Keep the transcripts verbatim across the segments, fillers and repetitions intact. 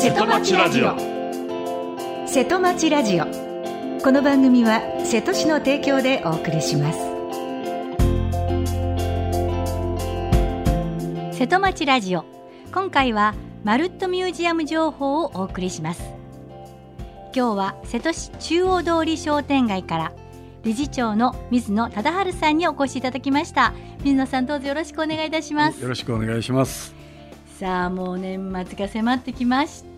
瀬戸町ラジオ。瀬戸町ラジオ、この番組は瀬戸市の提供でお送りします。瀬戸町ラジオ、今回はまるっとミュージアム情報をお送りします。今日は瀬戸市中央通り商店街から理事長の水野忠治さんにお越しいただきました。水野さん、どうぞよろしくお願いいたします。 よろしくお願いします。 さあ、もう年末が迫ってきました。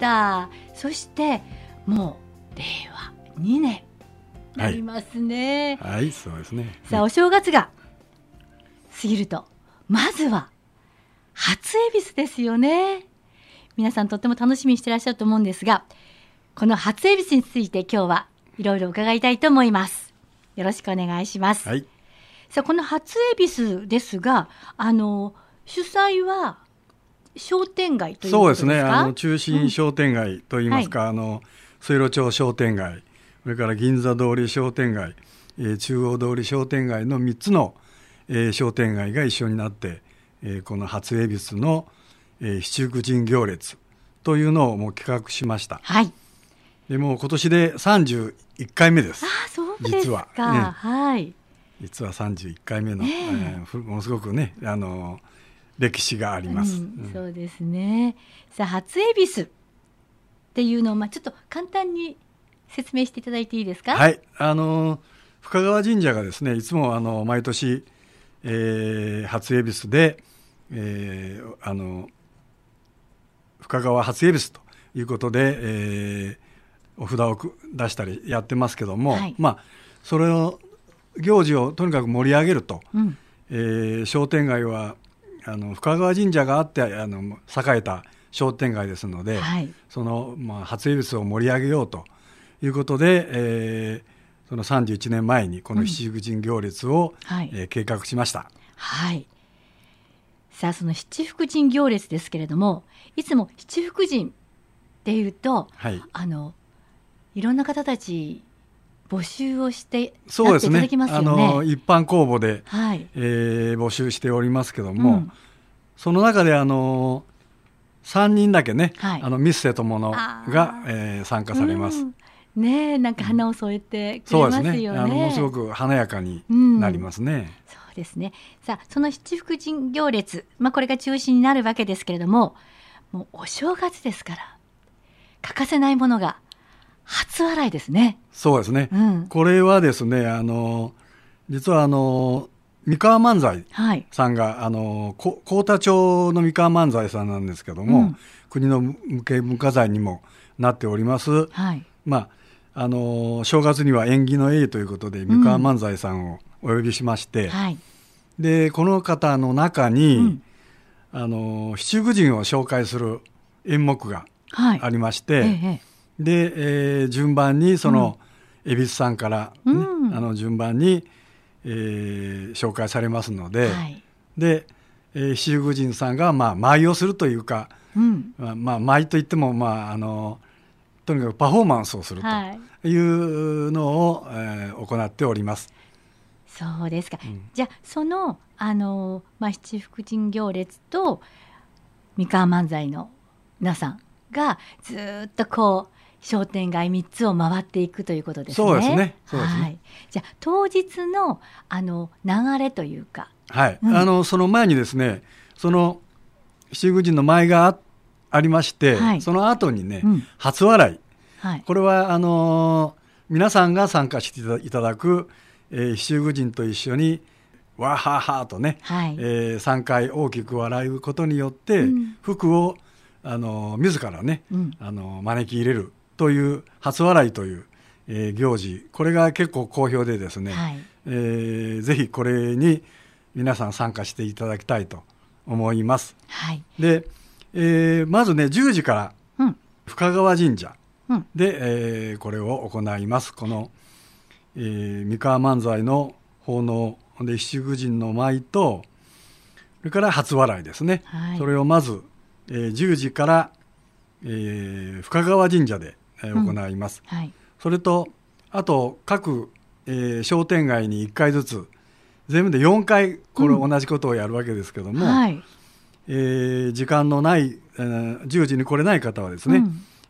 そしてもうれいわにねんなりますね。 はい、はい、そうですね。 さあ、お正月が過ぎるとまずは初恵比寿ですよね。皆さんとっても楽しみにしていらっしゃると思うんですが、この初恵比寿について今日はいろいろ伺いたいと思います。よろしくお願いします。 はい。 さあ、この初恵比寿ですが、あの主催は商店街ということですか？ そうですね、あの中心商店街といいますか、うん、はい、あの水路町商店街、それから銀座通り商店街、えー、中央通り商店街のみっつの、えー、商店街が一緒になって、えー、この初恵比寿の、えー、七福神行列というのをもう企画しました。 はい。 でもう今年でさんじゅういっかいめです。 あ、そうですか。実は、ね、はい。 実はさんじゅういっかいめの、ねえー、ものすごくね、あの歴史があります。うんうん、そうですね。さあ、初恵比寿っていうのを、まあ、ちょっと簡単に説明していただいていいですか？ はい、あの深川神社がですね、いつもあの毎年、えー、初恵比寿で、えー、あの深川初恵比寿ということで、えーお札を出したりやってますけども、はい、まあ、それを行事をとにかく盛り上げると、うん、えー、商店街はあの深川神社があってあの栄えた商店街ですので、はい、その、まあ、初恵比寿を盛り上げようということで、えー、そのさんじゅういちねんまえにこの七福神行列を、うん、はい、えー、計画しました。 はい。さあ、その七福神行列ですけれども、いつも七福神っていうと、はい、あのいろんな方たち募集をしてやっていただきますよね。 そうですね、あの一般公募で、はい、えー、募集しておりますけども、うん、その中であのさんにんだけね、はい、あのミッセとものが、えー、参加されます。うん、 ねえ、なんか花を添えてくれますよね。 そうですね、あのものすごく華やかになりますね。うん、 そうですね。さあ、その七福神行列、まあ、これが中心になるわけですけれども、もうお正月ですから欠かせないものが初笑いですね。 そうですね、うん、これはですね、あの実はあの三河万歳さんが、はい、あの幸田町の三河万歳さんなんですけども、うん、国の無形文化財にもなっております、はい、まあ、あの正月には縁起のいいということで三河万歳さんをお呼びしまして、うん、はい、でこの方の中に、うん、あの七福神を紹介する演目がありまして、はい、ええ、で、えー、順番にその、うん、恵比寿さんから、ね、うん、あの順番に、えー、紹介されますので、はい、で、えー、七福神さんが、まあ、舞をするというか、うん、まあまあ、舞といっても、まあ、あのとにかくパフォーマンスをするというのを、はい、えー、行っております。 そうですか、うん、じゃあその、あの、まあ、七福神行列と三河万歳の皆さんがずっとこう商店街みっつを回っていくということですね。 そうですね。そうですね。 はい、じゃあ当日のあの流れというか、 はい、うん、あのその前にですね、その七福神の舞が あ, ありまして、はい、その後にね、うん、初笑い、はい、これはあの皆さんが参加していただく、えー、七福神と一緒にわははとね、はい、えー、さんかい大きく笑うことによって、うん、福をあの自らね、うん、あの招き入れるという初笑いという、えー、行事、これが結構好評でですね、はい、えー、ぜひこれに皆さん参加していただきたいと思います。はい、で、えー、まずねじゅうじから深川神社で、うん、えー、これを行います。この、えー、三河万歳の奉納で七福神の舞と、それから初笑いですね、はい、それをまず、えー、じゅうじから、えー、深川神社で、えー、行います。うん、はい、それとあと各、えー、商店街にいっかいずつ全部でよんかいこれ同じことをやるわけですけども、うん、はい、えー、時間のない、えー、じゅうじに来れない方はですね、うん、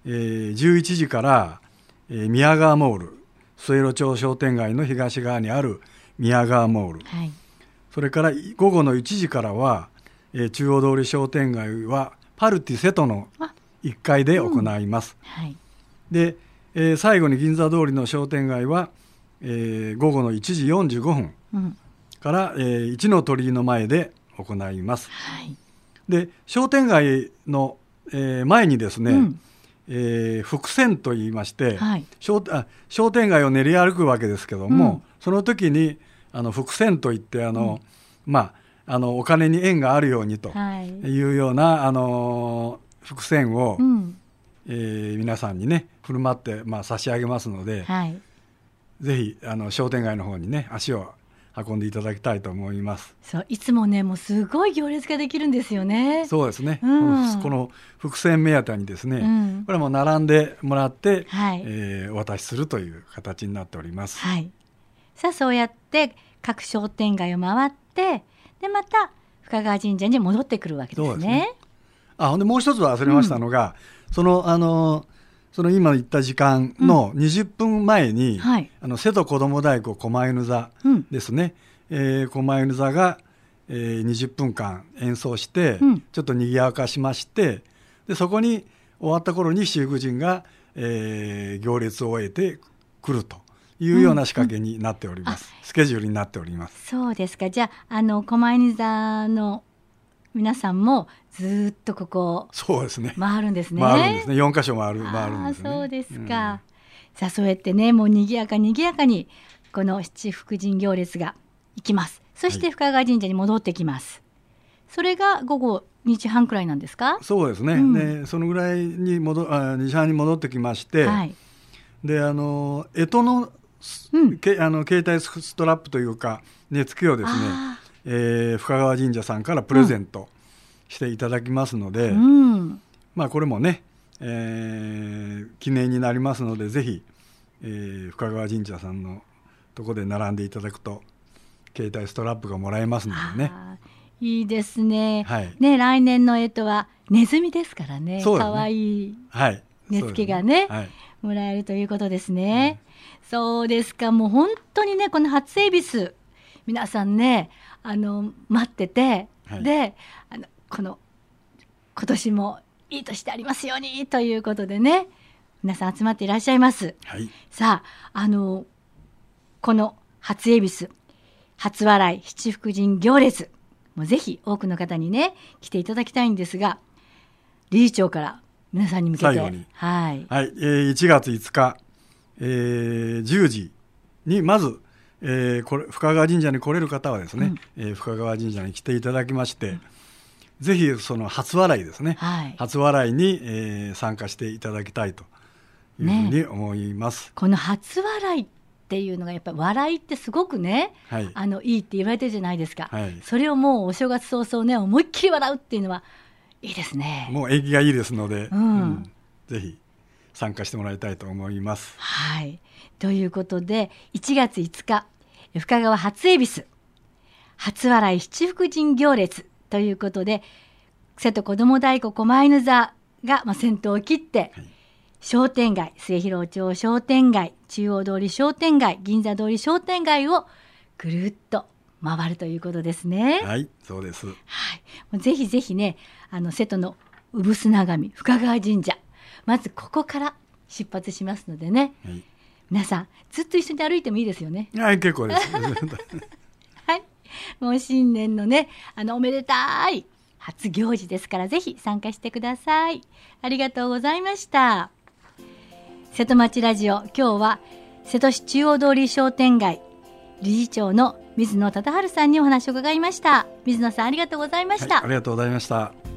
えー、じゅういちじから、えー、宮川モール、末路町商店街の東側にある宮川モール、はい、それから午後のいちじからは、えー、中央通り商店街はパルティ瀬戸のいっかいで行います、うんはい、で、えー、最後に銀座通りの商店街は、えー、午後のいちじよんじゅうごふんから、うんえー、一の鳥居の前で行います、はい、で商店街の、えー、前にですね、うんえー、伏線といいまして、はい、商, あ商店街を練り歩くわけですけども、うん、その時にあの伏線といってあの、うんまあ、あのお金に縁があるようにというような、はい、あの伏線を、うんえー、皆さんにね振る舞って、まあ、差し上げますので、はい、ぜひあの商店街の方にね足を運んでいただきたいと思います。 そういつもねもうすごい行列ができるんですよね。 そうですね、うん、この、この伏線目当てにですね、うん、これはもう並んでもらって、はいえー、お渡しするという形になっております、 はい、さあそうやって各商店街を回ってでまた深川神社に戻ってくるわけですね。そうですね。 あほんでもう一つ忘れましたのが、うん、そのあのその今言った時間のにじゅっぷんまえに、うんはい、あの瀬戸子ども太鼓狛犬座ですね、うんえー、狛犬座が、えー、にじゅっぷんかん演奏して、うん、ちょっと賑やかしましてでそこに終わった頃に七福神が、えー、行列を終えてくるというような仕掛けになっております、うんうん、スケジュールになっております。 そうですか。じゃあ、あの狛犬座の皆さんもずっとここそうですね回るんですね。 回るんですね。よんかしょ回る回るんですね。 そうですか、うん、さあそうやってねもうにぎやかにぎやかにこの七福神行列が行きます。そして深川神社に戻ってきます、はい、それが午後にじはんくらいなんですか。 そうですね、うん、でそのぐらいに戻あにじはんに戻ってきまして、はい、であの干支の、うん、けあの携帯ストラップというか根付きをですねえー、深川神社さんからプレゼントしていただきますので、うんまあ、これもね、えー、記念になりますのでぜひ、えー、深川神社さんのとこで並んでいただくと携帯ストラップがもらえますのでね。 いいですね、はい、ね来年の干支はネズミですからね。 そうですね。 かわいい根付きがね、はい、もらえるということですね、うん、そうですか。もう本当にねこの初恵比寿皆さんねあの待ってて、はい、であのこの今年もいい年でありますようにということでね皆さん集まっていらっしゃいます、はい、さああのこの初恵比寿初笑い七福神行列もうぜひ多くの方にね来ていただきたいんですが理事長から皆さんに向けて最後に、はいはいえー、いちがついつか、えー、じゅうじにまずえー、これ深川神社に来れる方はですね、うんえー、深川神社に来ていただきまして、うん、ぜひその初笑いですね、はい、初笑いに、えー、参加していただきたいというふうに思います、ね、 この初笑いっていうのがやっぱり笑いってすごくね、はい、あのいいって言われてるじゃないですか、はい、それをもうお正月早々ね思いっきり笑うっていうのはいいですね。 もう縁起がいいですので、うんうん、ぜひ参加してもらいたいと思います。 はいということでいちがついつか深川初恵比寿初笑い七福神行列ということで瀬戸子ども太鼓狛犬座が、まあ、先頭を切って、はい、商店街末広町商店街中央通り商店街銀座通り商店街をぐるっと回るということですね。 はいそうです、はい、 もうぜひぜひねあの瀬戸の産砂神深川神社まずここから出発しますのでね、はい皆さんずっと一緒に歩いてもいいですよね。 はい結構ですはいもう新年のねあのおめでたい初行事ですからぜひ参加してください。ありがとうございました。瀬戸町ラジオ今日は瀬戸市中央通り商店街理事長の水野忠治さんにお話を伺いました。水野さんありがとうございました、 はい、ありがとうございました。